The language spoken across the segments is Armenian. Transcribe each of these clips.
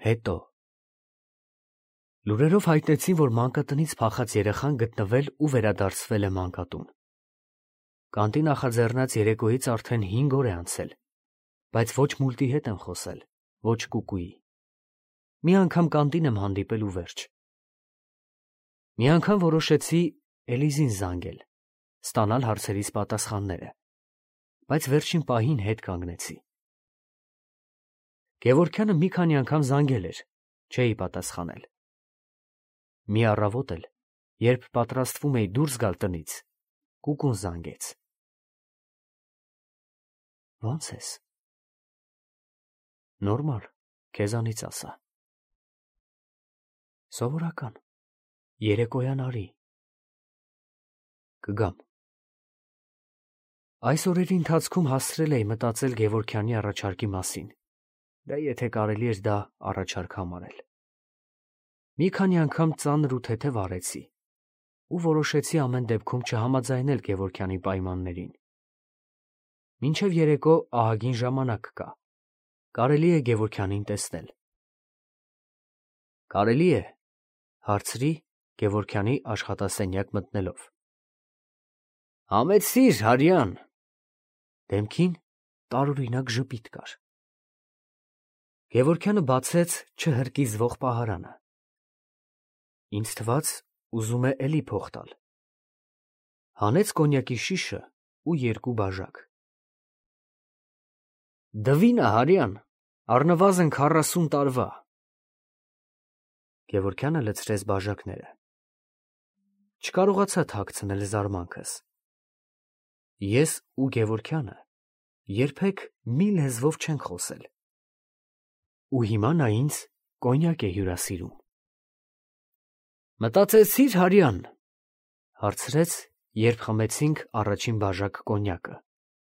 Հետո լուրերով հայտնեցին, որ մանկատնից փախած երեխան գտնվել ու վերադարձվել է մանկատուն։ Կանտի նախաձեռնած երեկոյից արդեն 5 օր է անցել, բայց ոչ Մուլտի հետ եմ խոսել, ոչ Կուկուի։ Մի անգամ կանտին եմ հանդիպել ու վերջ։ Մի անգամ որոշեցի Էլիզին զանգել, ստանալ հարցերիս պատասխանները, բայց վերջին պահին հետ կանգնեցի։ Գևորգյանը մի քանի անգամ զանգել էր, չէի պատասխանել։ Մի առավոտ էլ, երբ պատրաստվում էի դուրս գալ տնից, Կուկուն զանգեց։ Ո՞նց ես։ Նորմալ, քեզանից ասա։ Սովորական, երեկոյան արի։ Կգամ։ Այս օրերի ընթացքում հասցրել էի մտածել Գևորգյանի առաջարկի մասին, դա եթե կարելի էր դա առաջարկ համարել։ Մի քանի անգամ ծանր ու թեթև արեցի ու որոշեցի ամեն դեպքում չհամաձայնել Գևորգյանի պայմաններին։ Մինչև երեկո ահագին ժամանակ կա, կարելի է Գևորգյանին տեսնել։ Կարելի է, հարցրի Գևորգյանի աշխատասենյակ մտնելով։ Համեցիր, Հարյան։ Դեմքին տարօրինակ ժպիտ կար։ Գևորգյանը բացեց չհրկիզվող պահարանը։ Ինձ թվաց, ուզում է էլի փող տալ։ Հանեց կոնյակի շիշը ու 2 բաժակ։ Դվինը, Հարյան, առնվազն 40 տարվա։ Գևորգյանը լցրեց բաժակները։ Չկարողացա թաքցնել զարմանքս։ Ես ու Գևորգյանը երբեք մի լեզվով չենք խոսել։ Ու հիմա նա ինձ կոնյակ է հյուրասիրում։ Մտածեցի՞ր, Հարյան, հարցրեց, երբ խմեցինք առաջին բաժակ կոնյակը։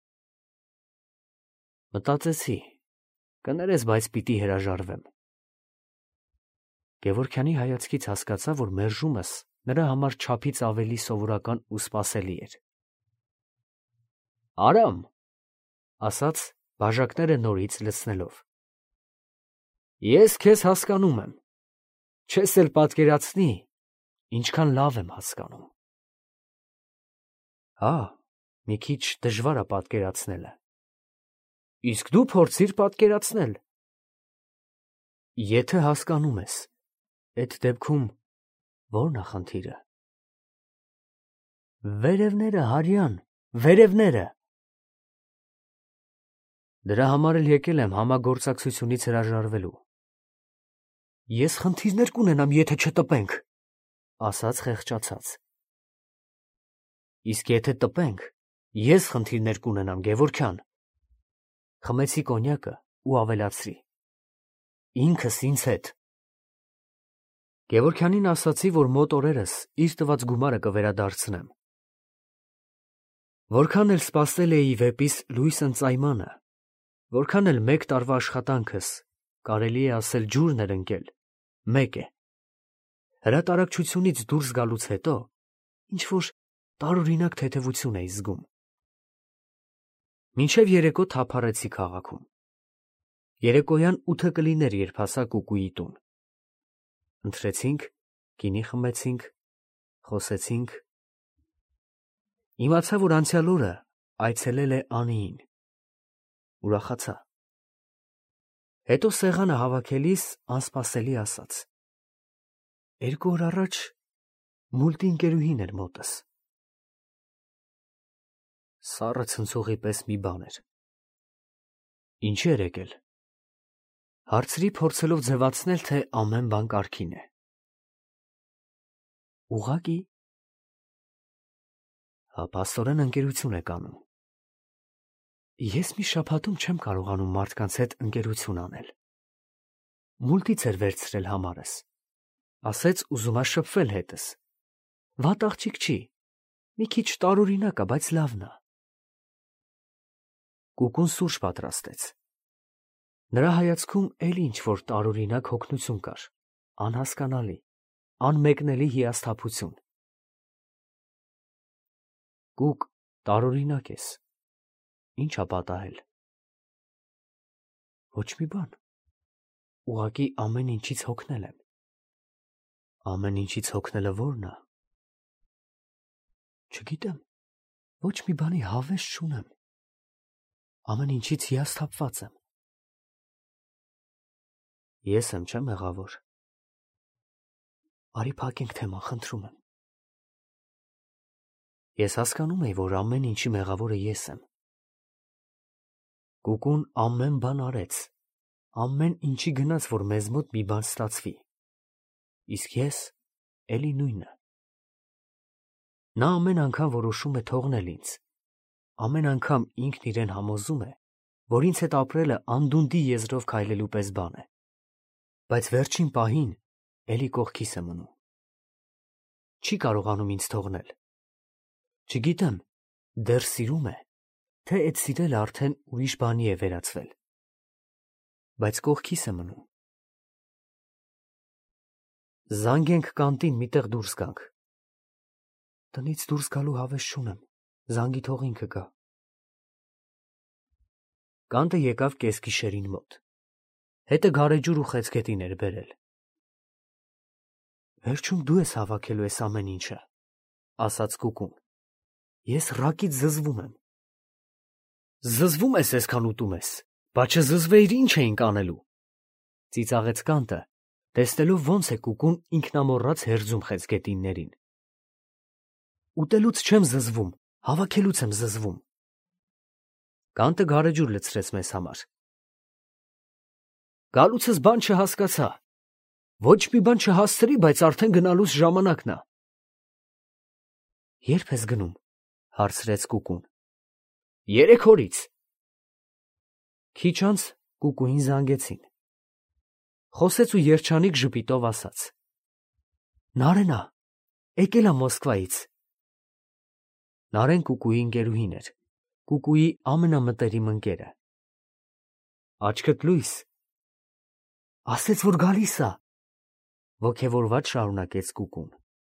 Մտածեցի, կներես, բայց պիտի հրաժարվեմ։ Գևորգյանի հայացքից հասկացա, որ մերժումս նրա համար չափից ավելի սովորական ու սպասելի էր։ Արամ, ասաց բաժակները նորից լցնելով։ Ես քեզ հասկանում եմ, չես էլ պատկերացնի, ինչքան լավ եմ հասկանում։ Հա, մի քիչ դժվար է պատկերացնելը։ Իսկ դու փորձիր պատկերացնել։ Եթե հասկանում ես, այդ դեպքում ո՞րն է խնդիրը։ Վերևները, Հարյան, վերևները։ Դրա համար էլ եկել եմ համագործակցությունից հրաժարվելու։ Ես խնդիրներ կունենամ, եթե չտպենք, ասաց խեղճացած։ Իսկ եթե տպենք, ես խնդիրներ կունենամ, Գևորգյան։ Խմեցի կոնյակը ու ավելացրի։ Ինքս ինձ հետ։ Գևորգյանին ասացի, որ մոտ օրերս իր տված գումարը կվերադարձնեմ։ Որքան էլ սպասել էի վեպիս լույս ընծայմանը, որքան էլ 1 տարվա աշխատանքս, կարելի է ասել ջուրն էր ընկել, մեկ է։ Հրատարակչությունից դուրս գալուց հետո ինչ-որ տարօրինակ թեթևություն էի զգում։ Մինչև երեկո թափառեցի քաղաքում։ Երեկոյան 8-ը կլիներ, երբ հասա Կուկուի տուն։ Ընթրեցինք, գինի խմեցինք, խոսեցինք։ Իմացա, որ անցյալ օրը այցելել է Անիին։ Ուրախացա։ Հետո սեղանը հավաքելիս անսպասելի ասաց. 2 օր առաջ Մուլտի ընկերուհին էր մոտս։ Սառը ցնցողի պես մի բան էր։ Ինչի էր եկել։ Հարցրի, փորձելով ձևացնել, թե ամեն բան կարգին է։ Ուղղակի։ Հա, փաստորեն ընկերություն եք անում։ Ես մի շաբաթում չեմ կարողանում մարդկանց հետ ընկերություն անել։ Մուլտից էր վերցրել համարս։ Ասեց ուզում ա շփվել հետս։ Վատ աղջիկ չի։ Մի քիչ տարօրինակ է, բայց լավն է։ Կուկուն սուրճ պատրաստեց։ Նրա հայացքում էլի ինչ-որ տարօրինակ հոգնություն կար, անհասկանալի, անմեկնելի հիասթափություն։ Կուկ, տարօրինակ ես։ Ինչ ա պատահել։ Ոչ մի բան։ ուղղակի ամեն ինչից հոգնել եմ։ Ամեն ինչից հոգնելը ո՞րն է։ Չգիտեմ, ոչ մի բանի հավես չունեմ։ Ամեն ինչից հիասթափված եմ։ Ես եմ, չէ՞ մեղավոր։ Արի փակենք թեման, խնդրում եմ։ Ես հասկանում եի, որ ամեն ինչի մեղավորը ես եմ։ Կուկուն ամեն բան արեց, ամեն ինչի գնաց, որ մեզ մոտ մի բան ստացվի։ Իսկ ես էլի նույնը։ Նա ամեն անգամ որոշում է թողնել ինձ։ Ամեն անգամ ինքն իրեն համոզում է, որ ինձ հետ ապրելը անդունդի եզրով քայլելու պես բան է։ Բայց վերջին պահին էլի կողքիս է մնում։ Չի կարողանում ինձ թողնել։ Չգիտեմ, դեռ սիրում է, թե այդ սիրելը արդեն ուրիշ բանի է վերածվել։ Բայց կողքիս է մնում։ Զանգենք կանտին, միտեղ դուրս գանք։ Տնից դուրս գալու հավես չունեմ, զանգի թող ինքը գա։ Կանտը եկավ կեսգիշերին մոտ։ Հետը գարեջուր ու խեցգետին էր բերել։ Վերջում դու ես հավաքելու այս ամեն ինչը, ասաց Կուկուն։ Ես ռակից զզվում եմ։ Զզվում ես այսքան ուտում ես, բայց չզզվեիր ինչ էինք անելու։ Ծիծաղեց կանտը, տեսնելով ոնց է Կուկուն ինքնամոռաց հերձում խեցգետիններին։ Ուտելուց չեմ զզվում, հավաքելուց եմ զզվում։ Կանտը գարեջուր լցրեց մեզ համար։ Գալուցս բան չհասկացա։ Ոչ մի բան չհասցրի, բայց արդեն գնալուց ժամանակն է։ Երբ ես գնում, հարցրեց Կուկուն։ 3 օրից։ Քիչ անց Կուկուին զանգեցին։ Խոսեց ու երջանիկ ժպիտով ասաց. Նարենա, եկել է Մոսկվայից։ Նարեն Կուկուի ընկերուհին էր, Կուկուի ամենամտերիմ ընկերը։ Աչքդ լույս։ Ասեց, որ գալիս է, ոգևորված շարունակեց Կուկուն։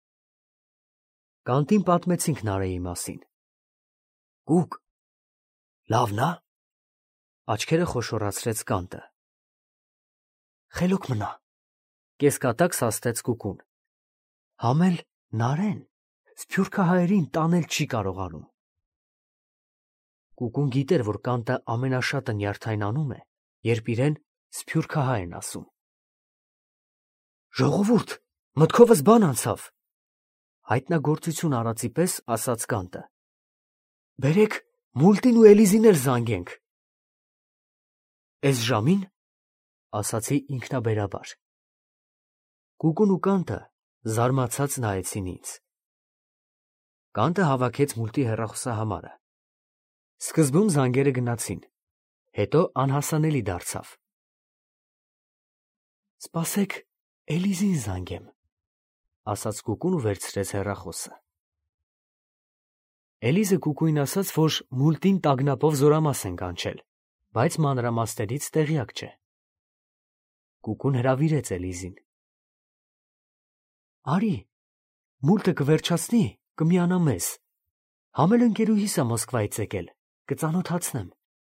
Կանտին պատմեցինք Նարեի մասին։ Կուկ, լավն է։ Աչքերը խոշորացրեց կանտը։ Խելոք մնա, կեսկատակ սաստեց Կուկուն։ Համել Նարեն սփյուռքահայերին տանել չի կարողանում։ Կուկուն գիտեր, որ կանտը ամենաշատը նյարդայնանում է, երբ իրեն սփյուռքահայ են ասում։ Ժողովուրդ, մտքովս բան անցավ, հայտնագործություն արածի պես ասաց կանտը։ Բերեք Մուլտին ու Էլիզին էլ զանգենք։ Էս ժամին, ասացի ինքնաբերաբար։ Կուկուն ու կանտը զարմացած նայեցին ինձ։ Կանտը հավաքեց Մուլտի հեռախոսահամարը։ Սկզբում զանգերը գնացին, հետո անհասանելի դարձավ։ Սպասեք, Էլիզին զանգեմ, ասաց Կուկուն ու վերցրեց հեռախոսը։ Էլիզը Կուկուին ասաց, որ Մուլտին տագնապով զորամաս են կանչել, բայց մանրամասներից տեղյակ չէ։ Կուկուն հրավիրեց Էլիզին։ Արի, Մուլտը կվերջացնի, կմիանա մեզ։ Համել ընկերուհիս է Մոսկվայից եկել, կծանոթացնեմ։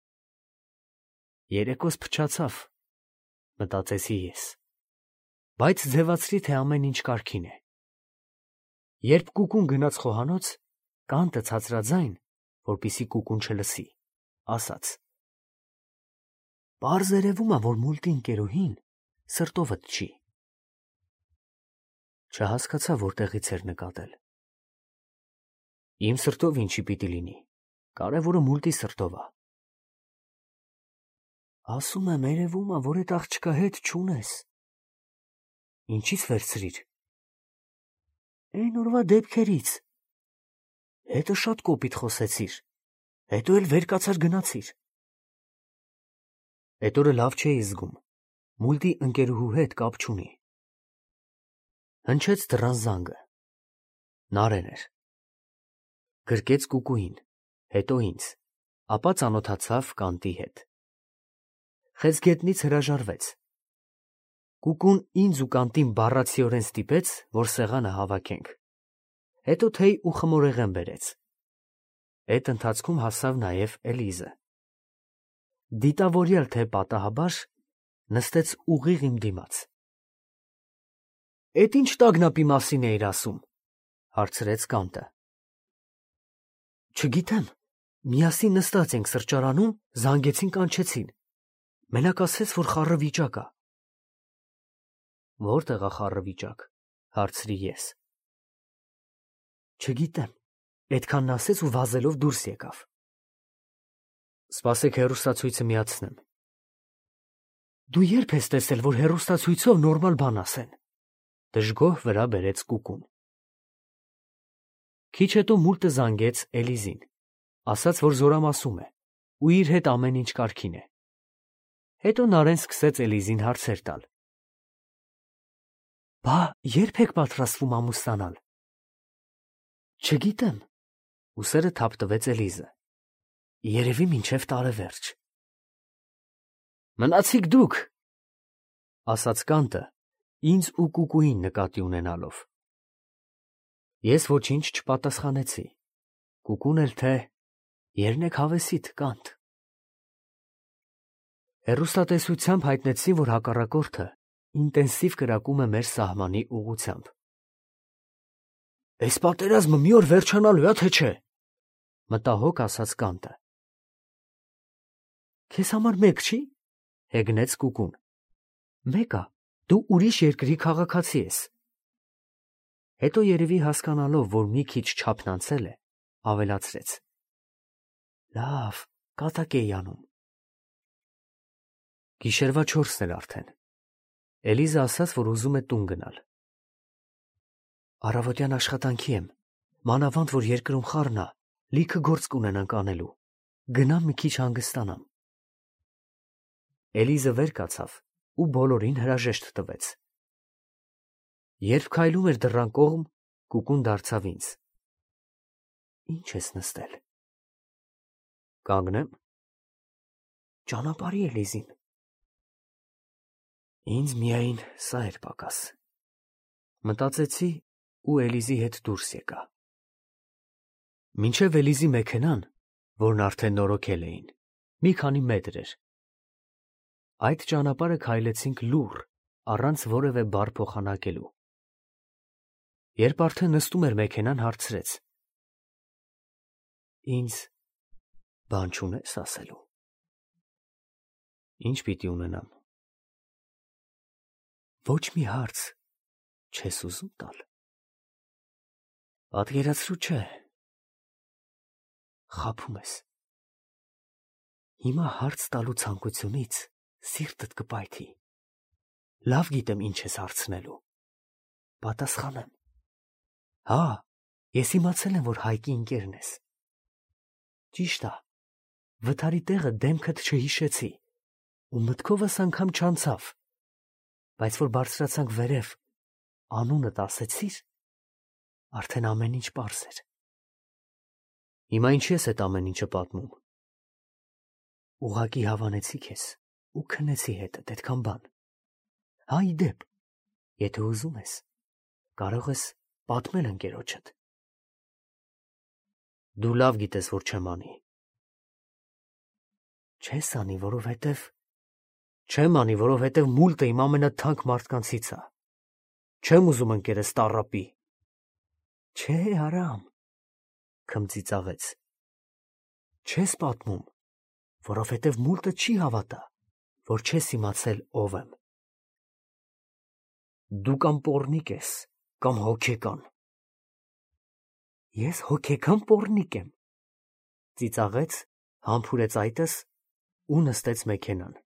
Երեկոս փչացավ, մտածեցի ես, բայց ձևացրի, թե ամեն ինչ կարգին է։ Երբ Կուկուն գնաց խոհանոց, կանտը ցածրաձայն, որպեսզի Կուկուն չլսի, ասաց. Պարզ երևում է, որ Մուլտի ընկերուհին սրտովդ չի։ Չհասկացա, որտեղից էր նկատել։ Իմ սրտով ինչի պիտի լինի, կարևորը Մուլտի սրտով է։ Ասում եմ, երևում է, որ այդ աղջկա հետ չունես։ Ինչից վերցրիր։ Այն օրվա դեպքերից։ Հետը շատ կոպիտ խոսեցիր, հետո էլ վեր կացար գնացիր։ Այդ օրը լավ չէի զգում, Մուլտի ընկերուհու հետ կապ չունի։ Հնչեց դռան զանգը։ Նարեն էր։ Գրկեց Կուկուին, հետո ինձ, ապա ծանոթացավ կանտի հետ։ Խեցգետնից հրաժարվեց։ Կուկուն ինձ ու կանտին բառացիորեն ստիպեց, որ սեղանը հավաքենք։ Հետո թեյ ու խմորեղեն բերեց։ Այդ ընթացքում հասավ նաև Էլիզը։ Դիտավորյալ թե պատահաբար, նստեց ուղիղ իմ դիմաց։ Էդ ինչ տագնապի մասին էիր ասում, հարցրեց Կանտը։ Չգիտեմ, միասին նստած ենք սրճարանում, զանգեցին կանչեցին։ Մենակ ասեց, որ խառը վիճակ ա։ Որտեղ ա խառը վիճակ, հարցրի ես։ Չգիտեմ, այդքանն ասեց ու վազելով դուրս եկավ։ Սպասեք հեռուստացույցը միացնեմ։ Դու երբ ես տեսել, որ հեռուստացույցով նորմալ բան ասեն։ Դժգոհ վրա բերեց Կուկուն։ Քիչ հետո մուլտը զանգեց Էլիզին, ասաց, որ զորամասում է ու իր հետ ամեն ինչ կարգին է։ Հետո Նարեն սկսեց Էլիզին հարցեր տալ։ Բա երբ եք պատրաստվում ամուսնանալ։ Չգիտեմ, ուսերը թափ տվեց Էլիզը։ Երևի մինչև տարեվերջ։ Մնացիք դուք, ասաց Կանտը, ինձ ու Կուկուին նկատի ունենալով։ Ես ոչինչ չպատասխանեցի։ Կուկուն էլ թե ելնեք հավեսիդ, Կանտ։ Հեռուստատեսությամբ հայտնեցին, որ հակառակորդը ինտենսիվ կրակում է մեր սահմանի ուղղությամբ։ Այս պատերազմը մի օր վերջանալու է, թե չէ, մտահոգ ասաց Կանտը։ Քեզ համար մեկ չի, հեգնեց Կուկուն։ Մեկ ա, դու ուրիշ երկրի քաղաքացի ես։ Հետո երևի հասկանալով, որ մի քիչ չափն անցել է, ավելացրեց. Լավ, կատակ էի անում։ Գիշերվա 4-ն էր արդեն։ Էլիզը ասաց, որ ուզում է տուն գնալ։ Առավոտյան աշխատանքի եմ, մանավանդ որ երկրում խառն ա, լիքը գործ կունենանք անելու։ Գնամ մի քիչ հանգստանամ։ Էլիզը վեր կացավ ու բոլորին հրաժեշտ տվեց։ Երբ քայլում էր դռան կողմ, Կուկուն դարձավ ինձ։ Ինչ ես նստել։ Կանգնեմ։ Ճանապարհի Էլիզին։ Ինձ միայն սա էր պակաս։ Մտածեցի ու Էլիզի հետ դուրս եկա։ Մինչև Էլիզի մեքենան, որն արդեն նորոգել էին, մի քանի մետր էր։ Այդ ճանապարհը քայլեցինք լուռ, առանց որևէ բառ փոխանակելու։ Երբ արդեն նստում էր մեքենան, հարցրեց. Ինձ բան չունես ասելու։ Ինչ պիտի ունենամ։ Ոչ մի հարց չես ուզում տալ։ Պատկերացրու չէ։ Խաբում ես։ Հիմա հարց տալու ցանկությունից սիրտդ կպայթի։ Լավ գիտեմ ինչ ես հարցնելու։ Պատասխանեմ։ Հա, ես իմացել եմ, որ Հայկի ընկերն ես։ Ճիշտ ա, վթարի տեղը դեմքդ չհիշեցի, ու մտքովս անգամ չանցավ, բայց որ բարձրացանք վերև, անունդ ասեցիր, արդեն ամեն ինչ պարզ էր։ Հիմա ինչի ես այդ ամեն ինչը պատմում։ Ուղղակի հավանեցի քեզ ու քնեցի հետդ այդքան բան։ Հա, ի դեպ, եթե ուզում ես, կարող ես պատմել ընկերոջդ։ Դու լավ գիտես, որ չեմ անի։ Չես անի, որովհետև մուլտը իմ ամենաթանկ մարդկանցից ա։ Չեմ ուզում ընկերս տառապի։ Չէ, Արամ, քմծիծաղեց։ Չես պատմում, որովհետև մուլտը չի հավատա, որ չես իմացել ով եմ։ Դու կամ պոռնիկ ես, կամ հոգեկան։ Ես հոգեկան պոռնիկ եմ, ծիծաղեց, համբուրեց այտս ու նստեց մեքենան։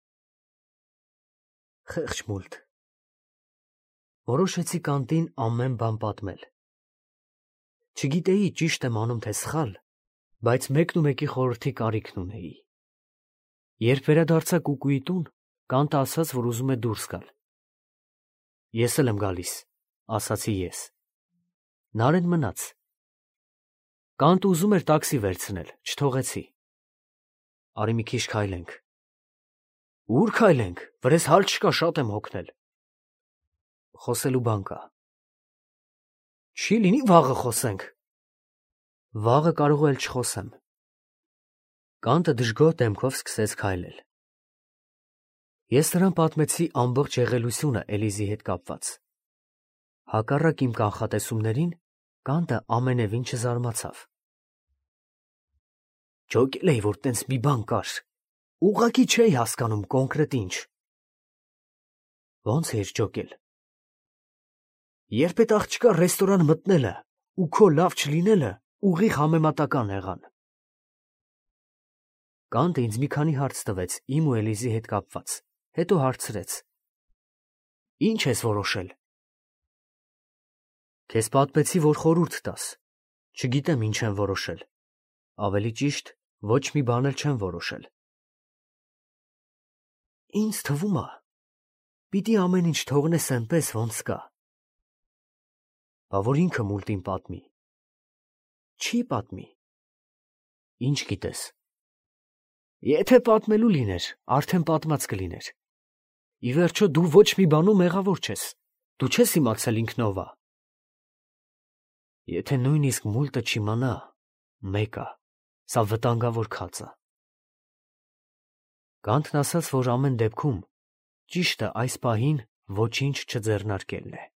Խեղճ մուլտ։ Որոշեցի Կանտին ամեն բան պատմել։ Չգիտեի ճիշտ եմ անում թե սխալ, բայց մեկնումեկի խորհրդի կարիքն ունեի։ Երբ վերադարձա Կուկուի տուն, Կանտը ասաց, որ ուզում է դուրս գալ։ Ես էլ եմ գալիս, ասացի ես։ Նարեն մնաց։ Կանտը ուզում էր տաքսի վերցնել, չթողեցի։ Արի մի քիչ քայլենք։ Ուր քայլենք, վրես հալ չկա, շատ եմ հոգնել։ Խոսելու բան կա։ Չի լինի վաղը խոսենք։ Վաղը կարող էլ չխոսեմ։ Կանտը դժգոհ դեմքով սկսեց քայլել։ Ես նրան պատմեցի ամբողջ եղելությունը Էլիզի հետ կապված։ Հակառակ իմ կանխատեսումներին, Կանտը ամենևին չզարմացավ։ Ջոկել էի, որ տենց մի բան կար։ Ուղղակի չէի հասկանում կոնկրետ ինչ։ Ո՞նց էիր ջոկել։ Երբ այդ աղջկա ռեստորան մտնելը ու քո լավ չլինելը ուղիղ համեմատական եղան։ Կանտը ինձ մի քանի հարց տվեց իմ ու Էլիզի հետ կապված, հետո հարցրեց. Ինչ ես որոշել։ Քեզ պատմեցի, որ խորհուրդ տաս։ Չգիտեմ ինչ եմ որոշել։ Ավելի ճիշտ, ոչ մի բան էլ չեմ որոշել։ Ինձ թվում է, պիտի ամեն ինչ թողնես այնպես, ոնց կա։ Բա որ ինքը մուլտին պատմի։ Չի պատմի։ Ինչ գիտես։ Եթե պատմելու լիներ, արդեն պատմած կլիներ։ Ի վերջո դու ոչ մի բանում մեղավոր չես։ Դու չես իմացել ինքնով ա։ Եթե նույնիսկ մուլտը չիմանա, մեկ ա, սա վտանգավոր քաց ա։ Կանտն ասաց, որ ամեն դեպքում ճիշտը այս պահին ոչինչ չձեռնարկելն է։